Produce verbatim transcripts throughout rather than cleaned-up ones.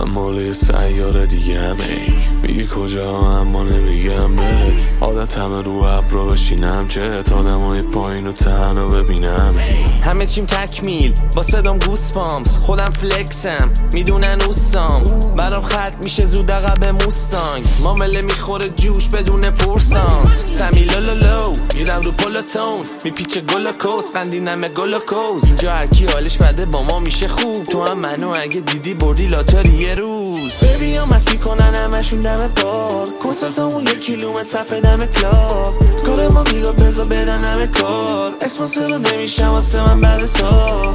مالی سیاره دیگه ای میگی کجا اما نمیگم بهت عادتم رو ابرو بشینم چه آدمای پایین و تنها ببینم همه چیم تکمیل با صدام گوس پامس خودم فلکسم میدونن اوستام برام خط میشه زود عقب موستانگ مامله میخوره جوش بدون پرسان سمی لولولو میرم رو پلوتون میپیچه گلوکوز قندینم گلوکوز اینجا هرکی حالش بده با ما میشه خوب تو هم منو اگه دیدی بردی لاتاری یه روز ببی هم مست میکنن همشون دم بار کنسرت همون یک کیلومتر صفحه دم کلاب کار ما بیگا بزا بدن همه کار اسپانسر رو نمیشم واسه من بعد سال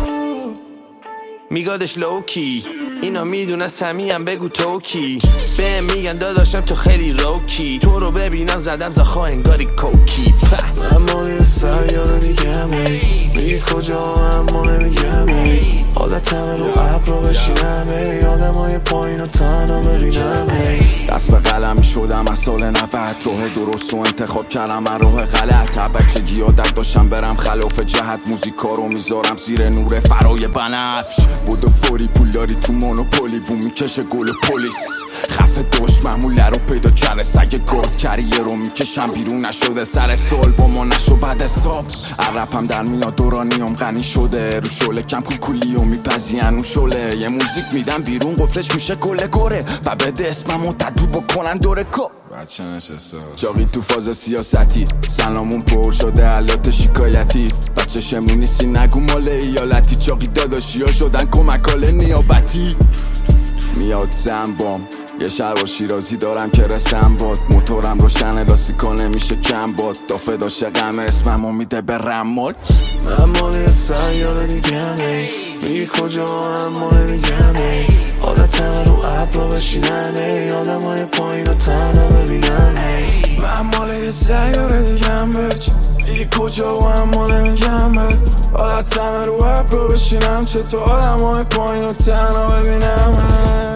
میگادش لوکی اینا میدونه سمیم بگو توکی به میگن داداشم تو خیلی روکی تو رو ببینم زدم زخوا انگاری کوکی اما یه سیاره دیگه می میگی کجا اما نمیگم ای عادتم رو ابرو بشینم ای آدمای پایین و تنها ببینم ای دست به قلم شدم از سال نود راه درست و انتخاب کردم من راه غلط بچگی عادت داشتم برم خلاف جهت موزیکا رو میذارم زیر نور فرای بنفش بودو فوری پولداری تو مونوپولی بوم میکشه گل پلیس خفه داشت محموله رو پیدا کرده سگ گرد کریه رو میکشم بیرون نشده سر سال با ما نشو بعد حساب عربم در میاد دورانیام غنی شده رو شله کم کوکولی و میپزین و شله یه موزیک میدم بیرون قفلش میشه گله گره و بده اسممو تدو بکنن دوره کو بچه نشسته چاقی تو فاز سیاستی سلامون پر شده علات شکایتی بچه شمرو نیستی نگو مال ایالتی چاقی داداشی ها شدن کمکال نیابتی میاد زنبام یه شهر و شیرازی دارم که رسم باد موتورم روشنه راستی کنه میشه کم باد دافه داشته غم اسممو میده به رمال من مالی سیاره دیگه ای میگی کجا اما نمیگم ای عادتم رو ابرو بشینم ای آدمای پایین و تنها ببینم ای من مالی سیاره دیگه میگی کجا اما نمیگم ای عادتم رو ابرو بشینم چطور آدمای پایین و تنها ببینم ای